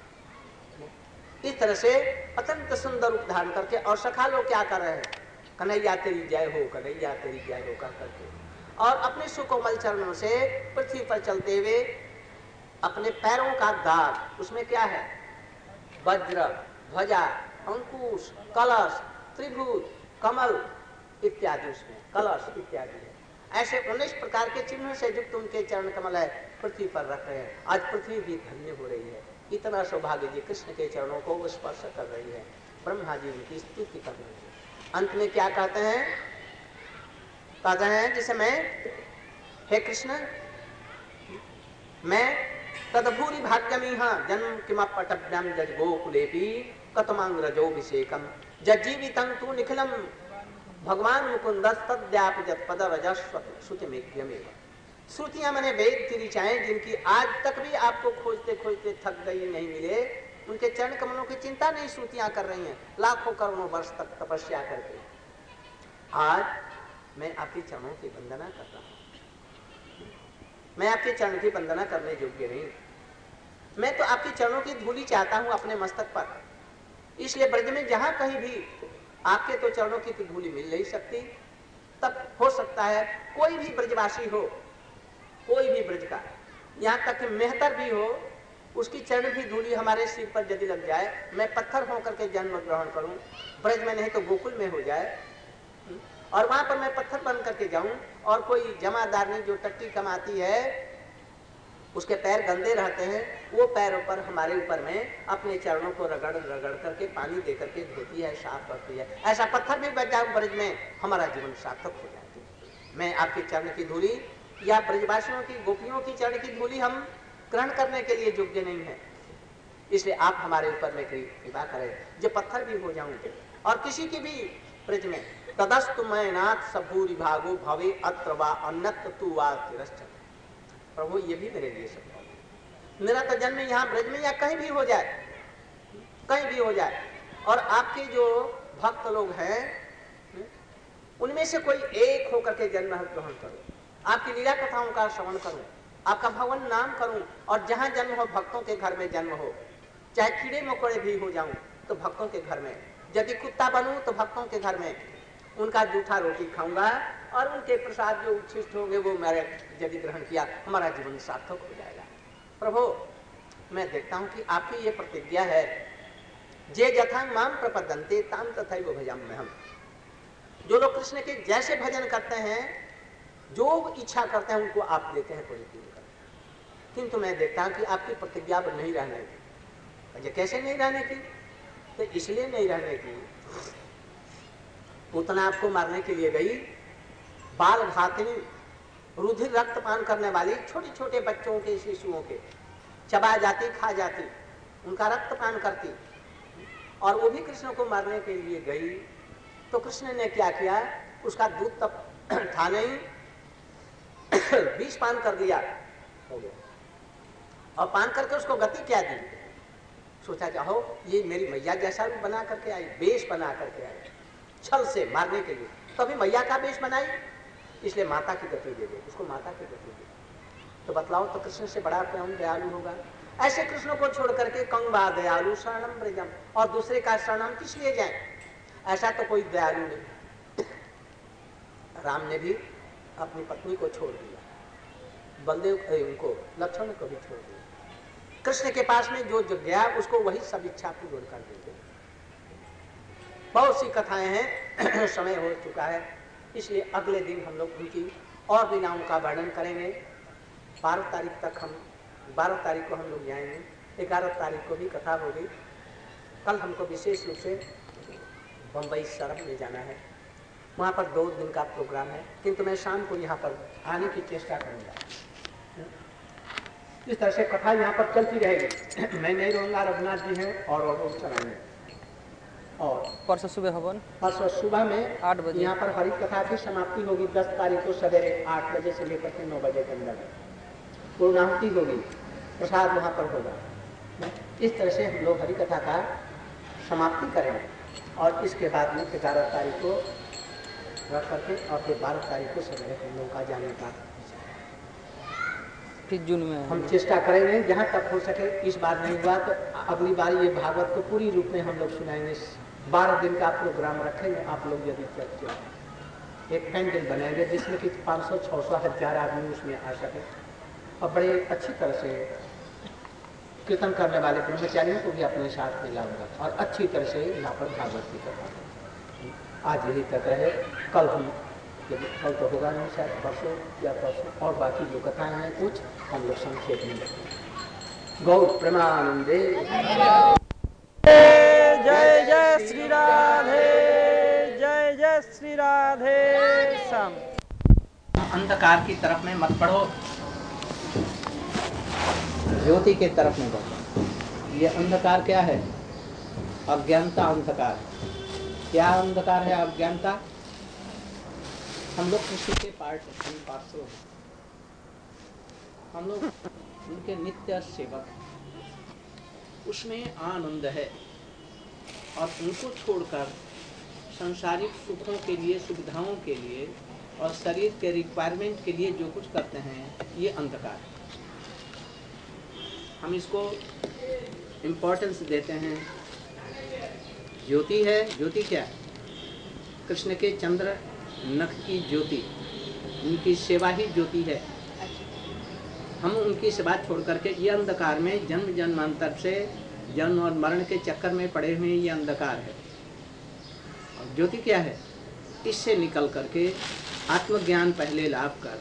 इस तरह से अत्यंत सुंदर रूप धारण करके, और सखा लोग क्या कर रहे हैं, कन्हैया तेरी जय हो, कन्हैया तेरी जय हो कर करके, और अपने सुकोमल चरणों से पृथ्वी पर चलते हुए अपने पैरों का दाग, उसमें क्या है, वज्र, ध्वजा, अंकुश, कलश, त्रिभुज, कमल इत्यादि, उसमें कलश इत्यादि है। ऐसे 19 प्रकार के चिन्हों से युक्त उनके चरण कमल है, पृथ्वी पर रख रहे हैं। आज पृथ्वी भी धन्य हो रही है, इतना सौभाग्य जी कृष्ण के चरणों को वो स्पर्श कर रही है। ब्रह्मा जी उनकी स्तुति कर रहे हैं। अंत में क्या कहते हैं, कहते हैं जिसे मैं, हे कृष्ण, मैं तदभूरि भाग्यमीह जन्म किमपटभ्यम जज गोकुलेपि कतमांग्रजोभिषेकम जज्जीवितं तु निखिलम भगवान मुकुंदस् तद्यापि जत्पदरजस्व श्रुतिमेघ्यमेव। श्रुतियां मैंने वेद की ऋचाएं, जिनकी आज तक भी आपको खोजते खोजते थक गई, नहीं मिले, उनके चरण कमलों की चिंता नहीं श्रुतियां कर रही हैं, लाखों करोड़ों वर्ष तक तपस्या करके। आज मैं आपके चरणों की वंदना करता हूं। मैं आपके चरण की वंदना करने योग्य नहीं, मैं तो आपके चरणों की धूलि चाहता हूं अपने मस्तक पर। इसलिए ब्रज में जहां कहीं भी आपके तो चरणों की तो धूली मिल नहीं सकती। तब हो सकता है कोई भी ब्रजवासी हो, कोई भी ब्रज का, यहाँ तक कि मेहतर भी हो, उसकी चरण भी धूली हमारे सिर पर यदि लग जाए, मैं पत्थर होकर के जन्म ग्रहण करूं, ब्रज में नहीं तो गोकुल में हो जाए, और वहां पर मैं पत्थर बन करके जाऊं, और कोई जमादारनी जो टट्टी कमाती है उसके पैर गंदे रहते हैं, वो पैरों पर हमारे ऊपर में अपने चरणों को रगड़ रगड़ करके पानी दे करके धोती है, साफ करती है, ऐसा पत्थर भी बच जाए ब्रज में, हमारा जीवन सार्थक हो जाती है। मैं आपके चरण की धूली या ब्रजवासियों की, गोपियों की चरण की धूली हम ग्रहण करने के लिए योग्य नहीं है, इसलिए आप हमारे ऊपर में कृपा करें, जो पत्थर भी हो जाऊंगे। और किसी की भी ब्रज में तदस्तु मैं नाथ सबूरी भागो भवे अत्र वा अन्नत तू वा तिरश्चन। प्रभु ये भी मेरे लिए संभव है, मेरा तो जन्म यहाँ ब्रज में या कहीं भी हो जाए, कहीं भी हो जाए, और आपके जो भक्त लोग हैं उनमें से कोई एक होकर के जन्म ग्रहण करूं, आपकी लीला कथाओं का श्रवण करूं, आपका भगवान नाम करूं, और जहां जन्म हो भक्तों के घर में जन्म हो, चाहे कीड़े मकोड़े भी हो जाऊं तो भक्तों के घर में, यदि कुत्ता बनूं तो भक्तों के घर में उनका जूठा रोटी खाऊंगा, और उनके प्रसाद जो उच्छिष्ट होंगे वो मैंने यदि ग्रहण किया, हमारा जीवन सार्थक हो जाएगा। प्रभु मैं देखता हूं कि आपकी ये प्रतिज्ञा है, जे यथा माम प्रपद्यन्ते ताम तथैव भजाम्यहम्। जो लोग कृष्ण के जैसे भजन करते हैं, जो इच्छा करते हैं उनको आप देते हैं परिपूर्ण करते, किंतु मैं देखता हूं कि आपकी प्रतिज्ञा पर नहीं रहने की। कैसे नहीं रहने की? तो इसलिए नहीं रहने की, पूतना आपको मारने के लिए गई, बाल घातिनी रुधिर रक्तपान करने वाली छोटे छोटे बच्चों के, शिशुओं के चबा जाती, खा जाती, उनका रक्तपान करती, और वो भी कृष्ण को मारने के लिए गई। तो कृष्ण ने क्या किया, उसका दूध तब था नहीं, विष पान कर दिया, हो गया, और पान करके उसको गति क्या दी, सोचा चाहो ये मेरी मैया जैसा रूप बना करके आई, वेश बना करके आई, छल से मारने के लिए, तभी मैया का वेश बनाई, इसलिए माता की गति दे दे, उसको माता की गति दे। तो बतलाओ, तो कृष्ण से बड़ा कौन दयालु होगा? ऐसे कृष्ण को छोड़ करके कंगवा दयालु शरणम ब्रजम, और दूसरे का शरण हम किस लिए जाएं? ऐसा तो कोई दयालु नहीं। राम ने भी अपनी पत्नी को छोड़ दिया, बलदेव उनको लक्ष्मण को भी छोड़ दिया, कृष्ण के पास में जो गया उसको वही सब इच्छा पूर्ण कर देते। बहुत सी कथाएं हैं, समय हो चुका है, इसलिए अगले दिन हम लोग उनकी और लीलाओं का वर्णन करेंगे। 12 तारीख तक हम 12 तारीख को हम लोग जाएंगे, 11 तारीख को भी कथा होगी। कल हमको विशेष रूप से बम्बई सरब में जाना है, वहाँ पर 2 दिन का प्रोग्राम है, किंतु मैं शाम को यहाँ पर आने की चेष्टा करूँगा। इस तरह से कथा यहाँ पर चलती रहेगी। मैं नहीं रहूँगा, रघुनाथ जी हैं और लोग चलाएंगे। और परसों सुबह हवन, परसों सुबह में 8 बजे यहाँ पर हरि कथा की समाप्ति होगी। 10 तारीख को सवेरे 8 बजे से लेकर के 9 बजे के अंदर पूर्णाहुति होगी, प्रसाद वहाँ पर होगा। इस तरह से हम लोग हरि कथा का समाप्ति करेंगे, और इसके बाद में 11 तारीख को रख करके और फिर 12 तारीख को सवेरे हम लोग का जाने का फिर जून में हम चेष्टा करेंगे। जहाँ तक हो सके, इस बार नहीं हुआ तो अगली बार ये भागवत को पूरी रूप में हम लोग सुनाएंगे। 12 दिन का प्रोग्राम रखेंगे। आप लोग यदि चलते एक पैंडल बनाएंगे जिसमें कि 500, 600, 1000 आदमी उसमें आ सके, और बड़े अच्छी तरह से कीर्तन करने वाले ब्रह्मचारियों को भी अपने साथ में लाऊंगा, और अच्छी तरह से यहाँ पर भागवत की कथा। आज यही तक रहे, कल हम यदि कल तो होगा नहीं, शायद परसों या परसों, और बाकी जो कथाएं हैं कुछ हम लोग संक्षेप में। गौ प्रेमानंदे जय जय श्री राधे, जय जय श्री राधे श्याम। अंधकार की तरफ में मत बढ़ो, ज्योति के तरफ में बढ़ो। ये अंधकार क्या है? अज्ञानता अंधकार। क्या अंधकार है? अज्ञानता। हम लोग कृष्ण के पार्षद हैं, हम लोग उनके नित्य सेवक, उसमें आनंद है, और उनको छोड़कर सांसारिक सुखों के लिए, सुविधाओं के लिए और शरीर के रिक्वायरमेंट के लिए जो कुछ करते हैं, ये अंधकार है। हम इसको इम्पोर्टेंस देते हैं। ज्योति है, ज्योति क्या है? कृष्ण के चंद्र नख की ज्योति, उनकी सेवा ही ज्योति है। हम उनकी सेवा छोड़ करके ये अंधकार में जन्म जन्मांतर से जन्म और मरण के चक्कर में पड़े हुए ये अंधकार है। और ज्योति क्या है? इससे निकल करके आत्मज्ञान पहले लाभ कर,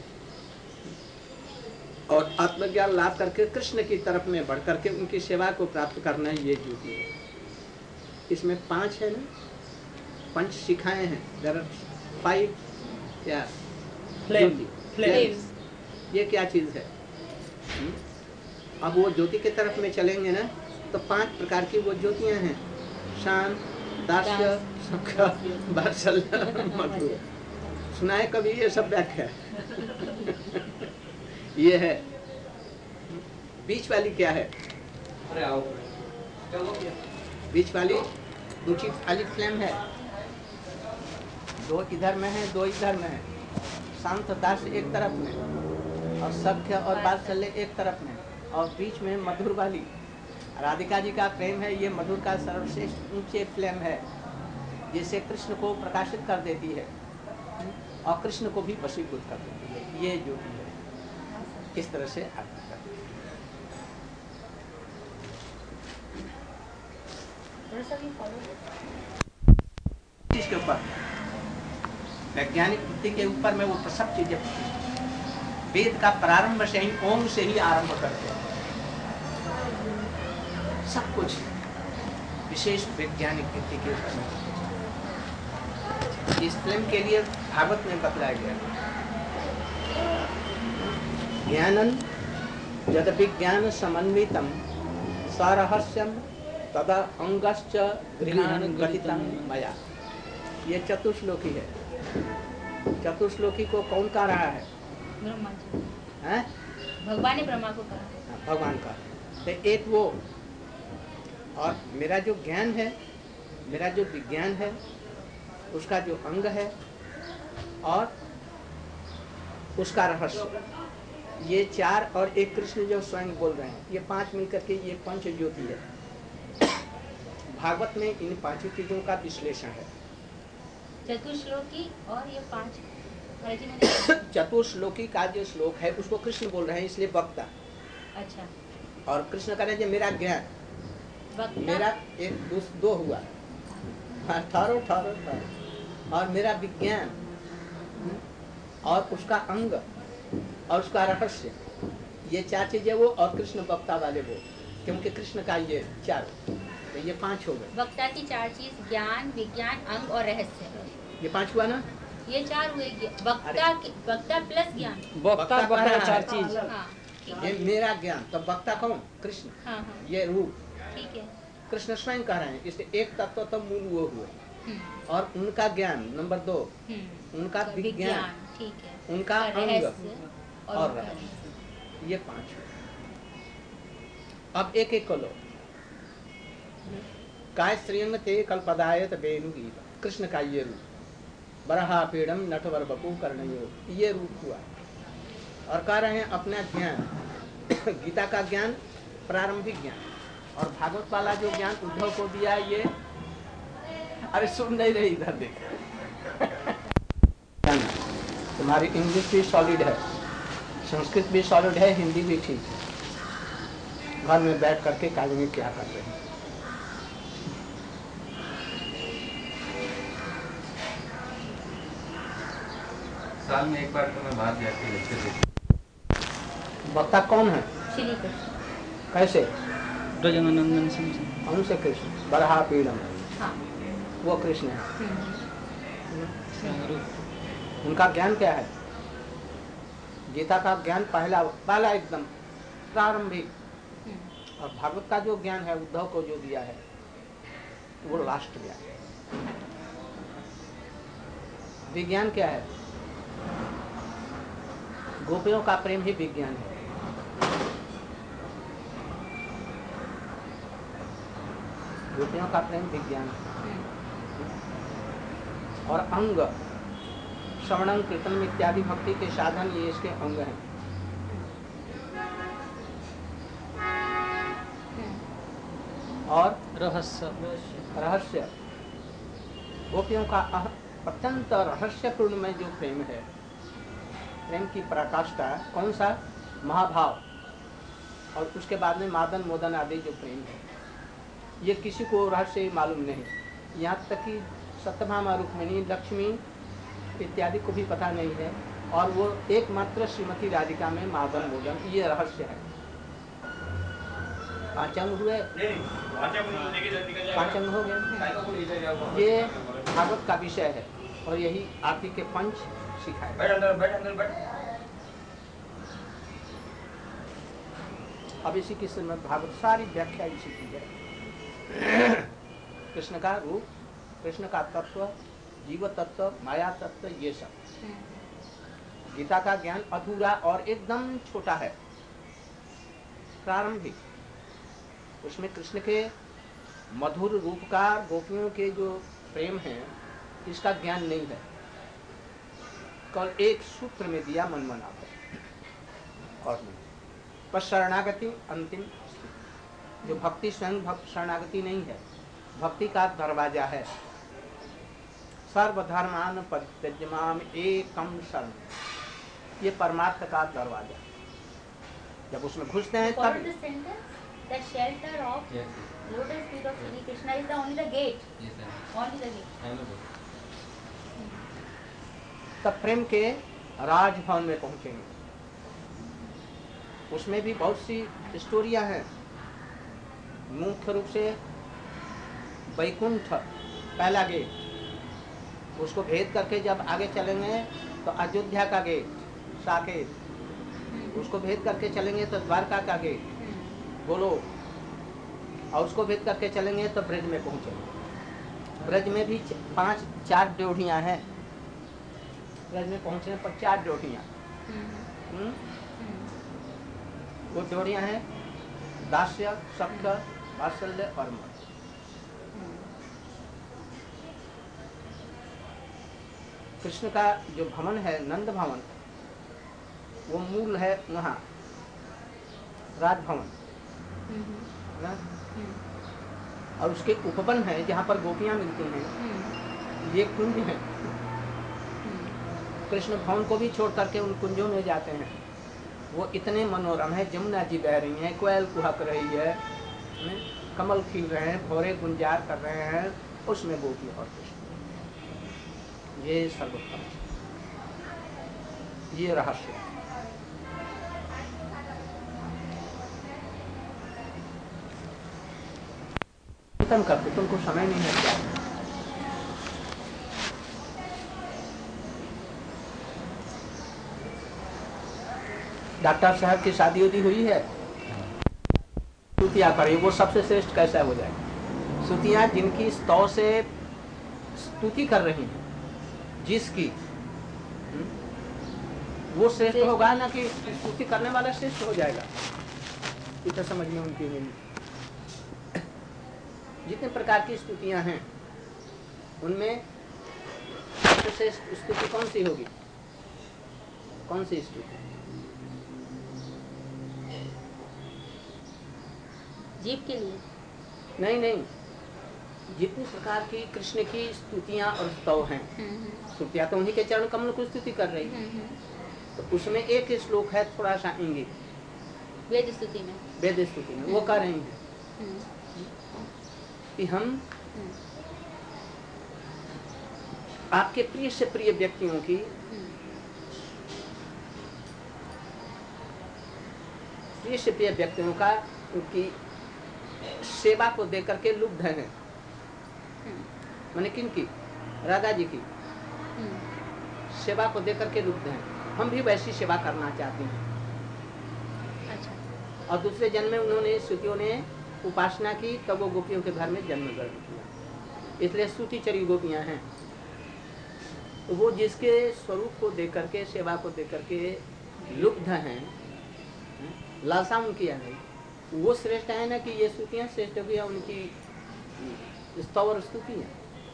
और आत्मज्ञान लाभ करके कृष्ण की तरफ में बढ़ करके उनकी सेवा को प्राप्त करना, ये ज्योति है। इसमें 5 है ना, 5 शिखाएं हैं। देयर आर 5 या फ्लेम्स। ये क्या चीज है? अब वो ज्योति की तरफ में चलेंगे ना, तो 5 प्रकार की वो ज्योतियां हैं। शांत, दास्य, सुख, वात्सल्य, मधुर। सुना है कभी ये सब व्याख्या? ये है। बीच वाली क्या है? बीच वाली ऊंची वाली फ्लेम है। 2 इधर में है, 2 इधर में है। शांत दास एक तरफ में और सख्य और वात्सल्य एक तरफ में, और बीच में मधुर वाली राधिका जी का प्रेम है। ये मधुर का सर्वश्रेष्ठ ऊंचे फ्लेम है, जिसे कृष्ण को प्रकाशित कर देती है और कृष्ण को भी वशीभूत कर देती है। ये जो है इस तरह से आगे करती है। इसके ऊपर वैज्ञानिक बुद्धि के ऊपर में वो सब चीजें वेद का प्रारंभ से ही ओम से ही आरंभ करते हैं। सब कुछ विशेष वैज्ञानिक बुद्धि के ऊपर में। इस फिल्म के लिए भागवत में बतलाया गया, ज्ञानन यद विज्ञान समन्वितम सरहस्यम तदा अंगश्च गृहाण गठितम मया। ये चतुश्लोकी है। चतुश्लोकी को कौन कह रहा है? ब्रह्मा जी। हैं? भगवान ने ब्रह्मा को कहा। भगवान का। तो एक वो, और मेरा जो ज्ञान है, मेरा जो विज्ञान है, उसका जो अंग है और उसका रहस्य, ये 4 और एक कृष्ण जो स्वयं बोल रहे हैं, ये 5 मिलकर के ये पंच ज्योति है। भागवत में इन 5 चीजों का विश्लेषण है। चतुश्लोकी और ये 5 चतुश्लोकी का जो श्लोक है उसको कृष्ण बोल रहे हैं, इसलिए वक्ता। अच्छा। और कृष्ण कह रहे हैं मेरा ज्ञान, मेरा एक 2 हुआ, ठहरो ठहरो ठहरो, और मेरा विज्ञान और उसका अंग और उसका रहस्य, ये 4 चीजें वो, और कृष्ण वक्ता वाले वो, क्योंकि कृष्ण का ये 4, तो ये 5 हो गए। वक्ता की 4 चीज, ज्ञान, विज्ञान, अंग और रहस्य। ये 5 हुआ ना? ये 4 हुए। वक्ता प्लस ज्ञान। वक्ता 4 चीज। हाँ, ये मेरा ज्ञान, तो वक्ता कौन? कृष्ण। हाँ, हाँ। ये रूप ठीक है। कृष्ण स्वयं कह रहे हैं, इसलिए एक तत्व तो मूल वो हुए, और उनका ज्ञान नंबर 2, उनका विज्ञान, ठीक है, उनका अंग और रहस्य, ये 5। अब एक एक को लो। काय श्रीयंग ते कल्पदायत बेनुगी, कृष्ण का ये रूप, बरहा पीड़म नटवर बपू कर्णयो, ये रूप हुआ। और कह रहे हैं अपना ज्ञान, गीता का ज्ञान प्रारंभिक ज्ञान, और भागवत वाला जो ज्ञान उद्धव को दिया, ये अरे सुन नहीं रही, इधर देख। तुम्हारी इंग्लिश भी सॉलिड है, संस्कृत भी सॉलिड है, हिंदी भी ठीक है। घर में बैठ करके कागज में क्या कर रहे हैं? साल में एक बार तो मैं बाहर जाके लेक्चर देता। वक्ता कौन है? श्री कृष्ण। कैसे? ब्रजनंदन हमसे कृष्ण, बरहा पीड़म, हाँ। वो कृष्ण है। उनका ज्ञान क्या है? गीता का ज्ञान पहला एकदम प्रारंभिक, और भागवत का जो ज्ञान है उद्धव को जो दिया है वो लास्ट ज्ञान। विज्ञान क्या है? गोपियों का प्रेम ही विज्ञान है। गोपियों का प्रेम विज्ञान है। और अंग श्रवणं कीर्तन इत्यादि भक्ति के साधन, ये इसके अंग हैं। और रहस्य गोपियों का अत्यंत रहस्यपूर्ण में जो प्रेम है, प्रेम की पराकाष्ठा कौन सा? महाभाव, और उसके बाद में मादन मोदन आदि जो प्रेम है, ये किसी को रहस्य मालूम नहीं। यहाँ तक कि सत्यभामा, रुक्मिणी, लक्ष्मी इत्यादि को भी पता नहीं है, और वो एकमात्र श्रीमती राधिका में मादन मोदन, ये रहस्य है। 5 अंग हुए, 5 अंग हो गए। ये भागवत का विषय है और यही आरती के पंच सिखाए। अब इसी की श्रीमद् भागवत सारी व्याख्या इसी की है। कृष्ण का रूप, कृष्ण का तत्व, जीव तत्व, माया तत्व, ये सब। गीता का ज्ञान अधूरा और एकदम छोटा है, प्रारंभिक। उसमें कृष्ण के मधुर रूप का, गोपियों के जो प्रेम है, इसका ज्ञान नहीं है। कल एक सूत्र में दिया मनमना और नहीं। पर शरणागति अंतिम, जो भक्ति स्वयं भक्त शरणागति नहीं है, भक्ति का दरवाजा है। सर्वधर्मान परित्यज्य माम एकम शरण, ये परमार्थ का दरवाजा। जब उसमें घुसते हैं तब that shelter of lotus feet of Shri Krishna is the only the gate. Yes, sir. Only the gate. I know. तब प्रेम के राजभवन में पहुंचेंगे। उसमें भी बहुत सी स्टोरियां हैं। मुख्य रूप से वैकुंठ पहला गेट, उसको भेद करके जब आगे चलेंगे तो अयोध्या का गेट, साकेत, उसको भेद करके चलेंगे तो द्वारका का गेट, बोलो, और उसको भेद करके चलेंगे तो ब्रज में पहुंचेंगे। ब्रज में भी 4 ड्योढ़ियां हैं। ब्रज में पहुंचने पर 4 ड्योढ़ियां। वो ड्योढ़ियां हैं दास्य, सख्य, वात्सल्य और मद। कृष्ण का जो भवन है, नंद भवन, वो मूल है वहाँ राजभवन ना? और उसके उपवन है जहाँ पर गोपियाँ मिलती हैं, ये कुंज है। कृष्ण भवन को भी छोड़ करके उन कुंजों में जाते हैं। वो इतने मनोरम है, जमुना जी बह रही हैं, कोयल कुहक रही है, कमल खिल रहे हैं, भौरे गुंजार कर रहे हैं, उसमें गोपी और कृष्ण, ये सर्वोत्तम, ये रहस्य है। करते तुमको समय नहीं है क्या? डॉक्टर साहब की शादी उदी हुई है, स्तुतियाँ करें, वो सबसे श्रेष्ठ कैसा हो जाए? स्तुतियाँ जिनकी स्तव से स्तुति कर रही हैं, जिसकी, वो श्रेष्ठ होगा ना कि स्तुति करने वाला श्रेष्ठ हो जाएगा? इतना समझ में उनकी नहीं। जितने प्रकार की स्तुतियां हैं उनमें सबसे स्तुति कौन सी होगी? कौन सी स्तुति? जीव के लिए नहीं, जितनी प्रकार की कृष्ण की स्तुतियां और स्तव हैं, स्तुतियां तो उन्हीं के चरण कमल को स्तुति कर रही है। तो उसमें एक श्लोक है थोड़ा सा इंगित, वेद स्तुति में वो कह रही है कि हम आपके प्रिय से प्रिय व्यक्तियों की का उनकी सेवा को देकर के लुब्ध हैं। मैंने किन की? राधा जी की सेवा को देकर के लुब्ध हैं। हम भी वैसी सेवा करना चाहते हैं। अच्छा। और दूसरे जन्म में उन्होंने स्तुतियों ने उपासना की, तब वो गोपियों के घर में जन्म ग्रहण किया, इसलिए स्तुतिचरी गोपियां हैं। तो वो जिसके स्वरूप को देकर के, सेवा को देकर के लुब्ध हैं, लालसा उनकी है नहीं, वो श्रेष्ठ है ना कि ये स्तुतियां श्रेष्ठ भी है उनकी स्तव और स्तुतियां।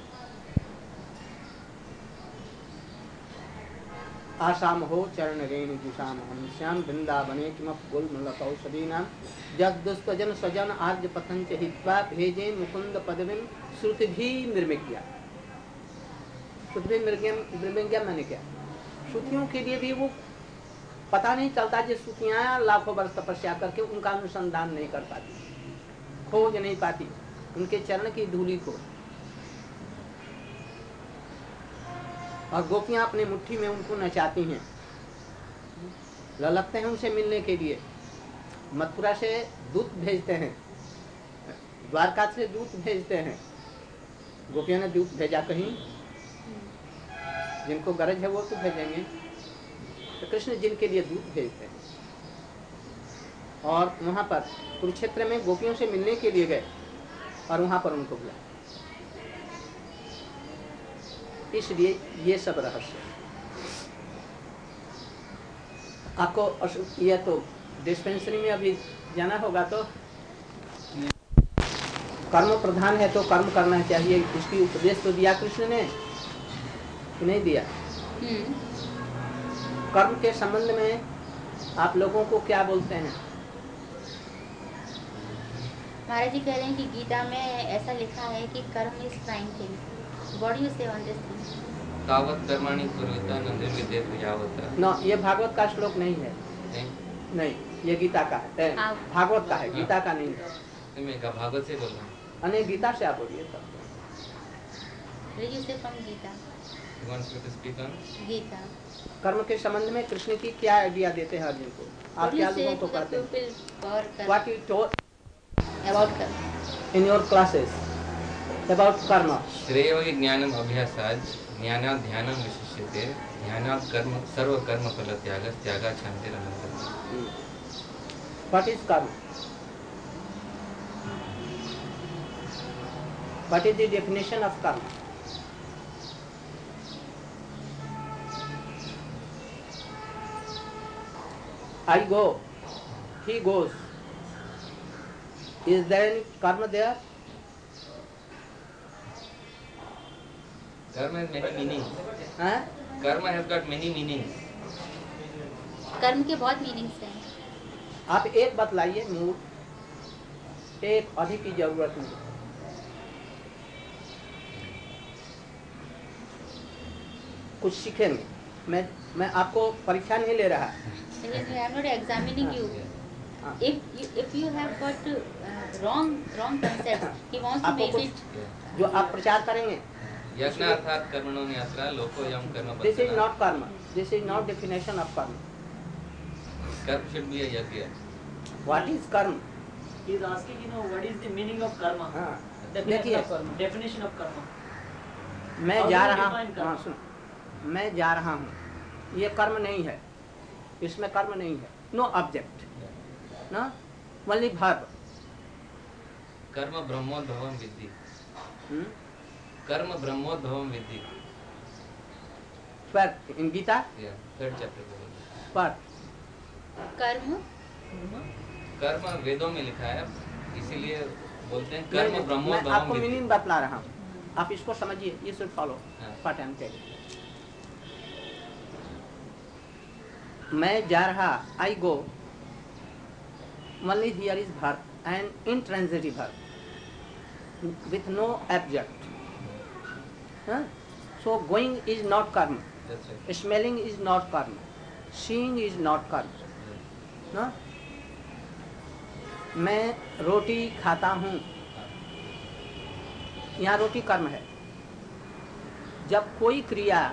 आसाम हो चरण रेणु जुषाम हम श्याम वृंदावने किमप गुलमलतौ सदीनाम जगदुष्टजन स्वजन आर्य पतन च हित्वा भेजे मुकुंद पदवीं श्रुतिभि निर्मिक्या। शुद्धि मृगम मैंने क्या, श्रुतियों के लिए भी वो पता नहीं चलता, जो श्रुतियाँ लाखों वर्ष तपस्या करके उनका अनुसंधान नहीं कर पाती, खोज नहीं पाती उनके चरण की धूलि को। और गोपियां अपनी मुट्ठी में उनको नचाती हैं, ललकते हैं उनसे मिलने के लिए। मथुरा से दूत भेजते हैं, द्वारका से दूत भेजते हैं, गोपियों ने दूत भेजा कहीं, जिनको गरज है वो तो भेजेंगे, तो कृष्ण जिनके लिए दूत भेजते हैं। और वहाँ पर कुरुक्षेत्र में गोपियों से मिलने के लिए गए और वहाँ पर उनको बुलाया। इसलिए ये सब रहस्य आपको। ये तो डिस्पेंसरी में अभी जाना होगा, तो कर्म प्रधान है तो कर्म करना चाहिए, इसकी उपदेश तो दिया कृष्ण ने कि नहीं दिया? कर्म के संबंध में आप लोगों को क्या बोलते हैं? महाराज जी कह रहे हैं कि गीता में ऐसा लिखा है कि karma is prime thing. What do you say on this thing? तावत कर्माणि कुर्वता न निर्विद्यते यावता। नो, ये भागवत का श्लोक नहीं है। नहीं, ये गीता का है, भागवत का है, गीता का नहीं है। मैं भागवत से बोल रहा हूँ। अने गीता से आप बोलिए तब। गीता कर्म के संबंध में कृष्ण की क्या आइडिया देते हैं अर्जुन को? आप क्या लोगों को कहते हैं? What you taught about कर्म in your classes about karma? श्रेयो ज्ञानम अभ्यासाद ज्ञानात् ध्यानं विशिष्यते ध्यानात् कर्म सर्व कर्म फल त्यागः त्यागात् शान्तिरनन्तरम्। What is karma? What is the definition of karma? I go, he goes. Is there any karma there? Karma has many meanings. हाँ? Karma has got many meanings. कर्म के बहुत मीनिंग्स हैं। आप एक बतलाइए मूल, एक अधिक की जरूरत नहीं। कुछ सीखेंगे। मैं आपको परीक्षा नहीं ले रहा। I am not examining you. If you have got wrong concept, he wants to make it. जो आप प्रचार करेंगे। यज्ञ अर्थात कर्मणो न्यात्रा लोकोयम कर्म। This is not karma. This is not definition of karma. Karma should be a yajna. What is karma? He is asking, what is the meaning of karma? हाँ, Definition of karma. Definition of karma. मैं जा रहा हूँ। हाँ सुनो, मैं जा रहा हूँ, ये कर्म नहीं है, इसमें कर्म नहीं है। नो ऑब्जेक्ट, ना ओनली वर्ब। कर्म ब्रह्मोद्भवम विद्धि। कर्म ब्रह्मोद्भवम विद्धि। पर इन गीता थर्ड चैप्टर पर कर्म वेदों में लिखा है, इसीलिए बोलते हैं कर्म ब्रह्मोद्भवम विद्धि। मैं आपको मीनिंग बतला रहा हूँ, आप इसको समझिए। ये should follow what I am telling. मैं जा रहा, I go, only here is verb and intransitive verb with no object. So going is not karma. That's right. Smelling is not karma. Seeing is not karma. ना? मैं रोटी खाता हूँ, यहाँ रोटी कर्म है। जब कोई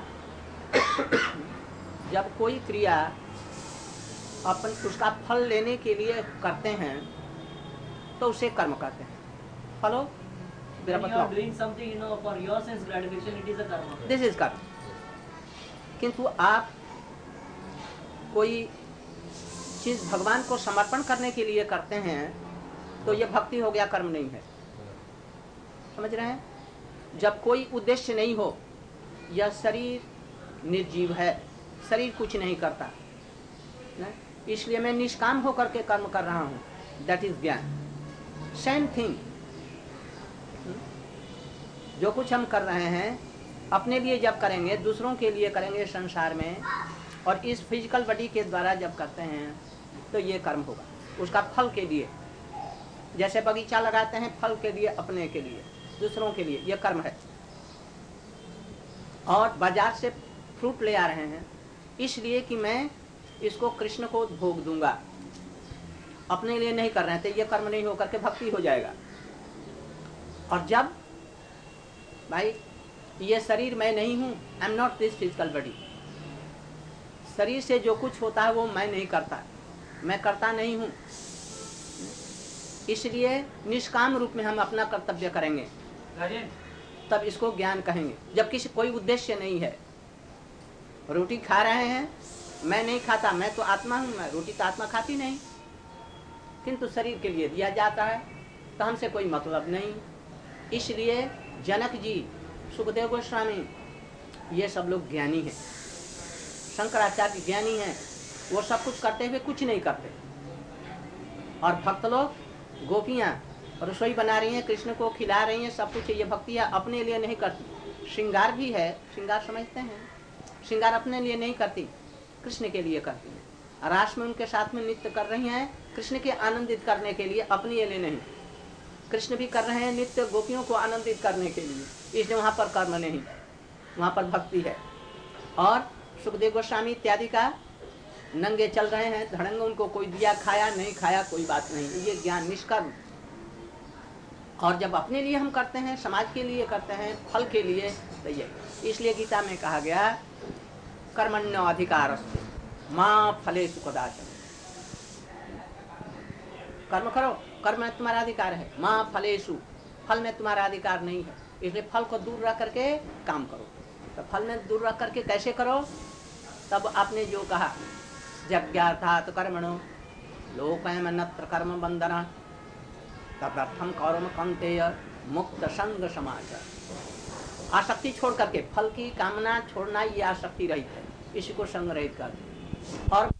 क्रिया अपन उसका फल लेने के लिए करते हैं तो उसे कर्म कहते हैं। फलो When you are doing something, for your sense gratification, it is a karma. This is karma. किंतु आप कोई चीज भगवान को समर्पण करने के लिए करते हैं तो यह भक्ति हो गया, कर्म नहीं है। समझ रहे हैं? जब कोई उद्देश्य नहीं हो, यह शरीर निर्जीव है, शरीर कुछ नहीं करता, इसलिए मैं निष्काम होकर के कर्म कर रहा हूँ, that is gyan. Same thing, जो कुछ हम कर रहे हैं अपने लिए जब करेंगे, दूसरों के लिए करेंगे संसार में, और इस फिजिकल बॉडी के द्वारा जब करते हैं तो ये कर्म होगा, उसका फल के लिए। जैसे बगीचा लगाते हैं फल के लिए, अपने के लिए, दूसरों के लिए, ये कर्म है। और बाजार से फ्रूट ले आ रहे हैं इसलिए कि मैं इसको कृष्ण को भोग दूंगा, अपने लिए नहीं कर रहे हैं, तो ये कर्म नहीं होकर के भक्ति हो जाएगा। और जब भाई ये शरीर मैं नहीं हूँ, I am not this physical body, शरीर से जो कुछ होता है वो मैं नहीं करता, मैं करता नहीं हूँ, इसलिए निष्काम रूप में हम अपना कर्तव्य करेंगे, तब इसको ज्ञान कहेंगे। जब किसी कोई उद्देश्य नहीं है, रोटी खा रहे हैं, मैं नहीं खाता, मैं तो आत्मा हूँ, मैं रोटी तो आत्मा खाती नहीं, किंतु शरीर के लिए दिया जाता है, तो हमसे कोई मतलब नहीं। इसलिए जनक जी, सुखदेव गोस्वामी, ये सब लोग ज्ञानी हैं, शंकराचार्य ज्ञानी हैं, वो सब कुछ करते हुए कुछ नहीं करते। और भक्त लोग, गोपियाँ रसोई बना रही हैं, कृष्ण को खिला रही हैं, सब कुछ, ये भक्तियाँ अपने लिए नहीं करती। श्रृंगार भी है, श्रृंगार समझते हैं, श्रृंगार अपने लिए नहीं करती, कृष्ण के लिए करती हैं। रास में उनके साथ में नृत्य कर रही हैं, कृष्ण के आनंदित करने के लिए, अपने लिए नहीं। कृष्ण भी कर रहे हैं नित्य गोपियों को आनंदित करने के लिए, इसलिए वहाँ पर कर्म नहीं, वहाँ पर भक्ति है। और सुखदेव गोस्वामी इत्यादि का नंगे चल रहे हैं, धड़ंग, उनको कोई दिया खाया नहीं खाया कोई बात नहीं, ये ज्ञान निष्कर्म। और जब अपने लिए हम करते हैं, समाज के लिए करते हैं, फल के लिए, तो ये इसलिए गीता में कहा गया कर्मण्यो अधिकारस्ते मां फलेषु कदाचन, कर्म करो, कर्म में तुम्हारा अधिकार है, मां फलेषु, फल में तुम्हारा अधिकार नहीं है, इसलिए फल को दूर रख करके काम करो। तो फल में दूर रख करके कैसे करो? तब आपने जो कहा यज्ञार्थात् कर्मणो लोकयमन्यत्र कर्म बंधना तदर्थम कर्म कौन्तेय मुक्त संग समाचार। आसक्ति छोड़ करके, फल की कामना छोड़ना, ये आसक्ति रहित है, इसी को संग रहित कर। और